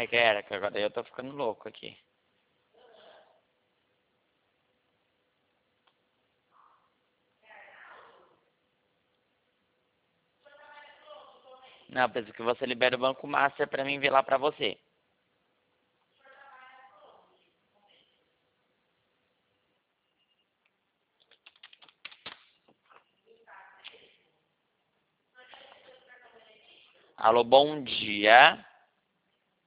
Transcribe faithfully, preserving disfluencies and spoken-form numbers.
Ai, que era, que agora eu tô ficando louco aqui. Não, preciso que você libere o Banco Master pra mim ver lá pra você. Alô, bom dia.